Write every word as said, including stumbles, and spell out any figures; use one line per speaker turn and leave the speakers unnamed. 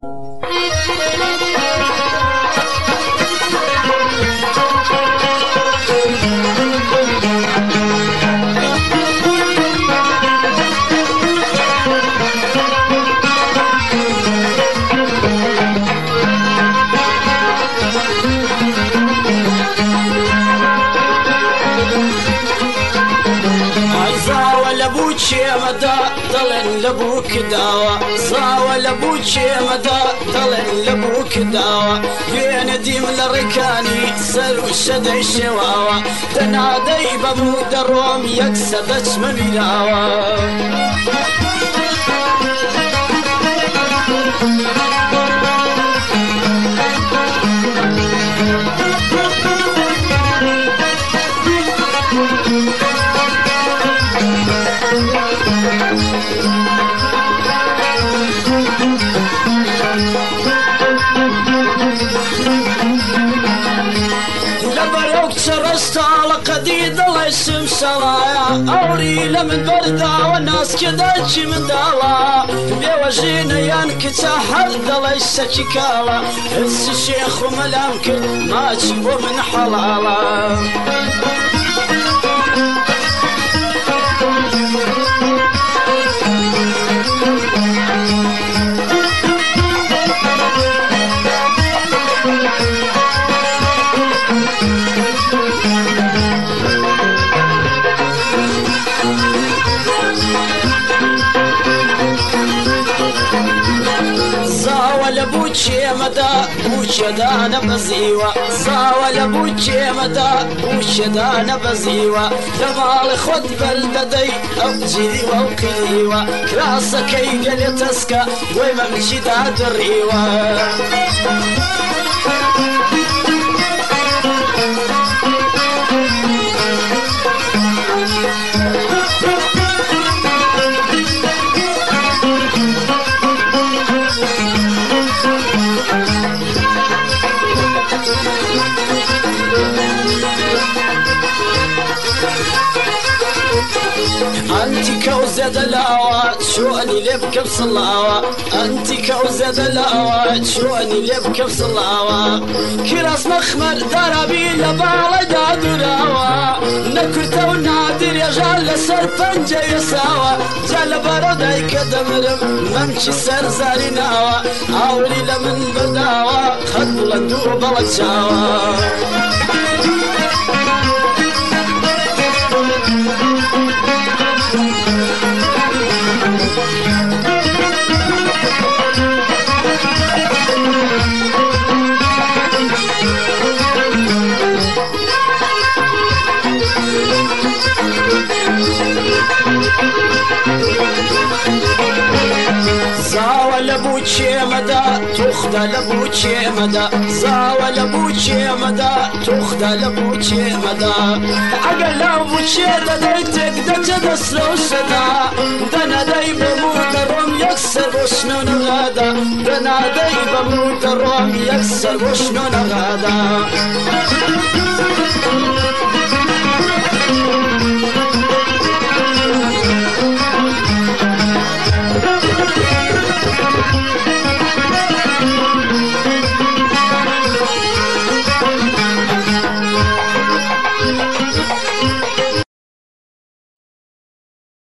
دڵێن لە بوو کرداوە زاوە لە بوو چێمەدا دڵێن لە بوو کرداوە وێنە دیم لە ڕێکانی سەر و شەدەی شێواوە دەنادەی بەموو دەڕۆم یەک سەدە چمە بیراوە قدي ضل سمسلايا أوري لمن برداوة ناس كذا شي من دالا بيوجينا يانك تحر ضل سكيكالا هس الشيخ وملامك ما تشبه من حلالا مدى وشدانا بزيوة زاول بوجي مدى وشدانا بزيوة دمال خد بلددي أو جدي وقيوة كراسك يقل تسكى ويممشي داد الريوة أنت كوزة دلاوات شو أني لبك بصلاوة أنت كوزة دلاوات شو أني لبك بصلاوة كراس مخمر دربي لبالي دادراوة نكرت ونادر يا جال سرطنجة يساوة جال بروداي كدمرم ممشي سر زاريناوة أولي لمن بداوة خد لندو بلجاوة لبوچه مدا تخدا لبوچه مدا زاوه لبوچه مدا تخدا لبوچه مدا اگر لبوچه دای تک دچ دسلو شدا دنا دای بمود روم یکسر وشنو نغادا دنا دای بمود روم یکسر وشنو نغادا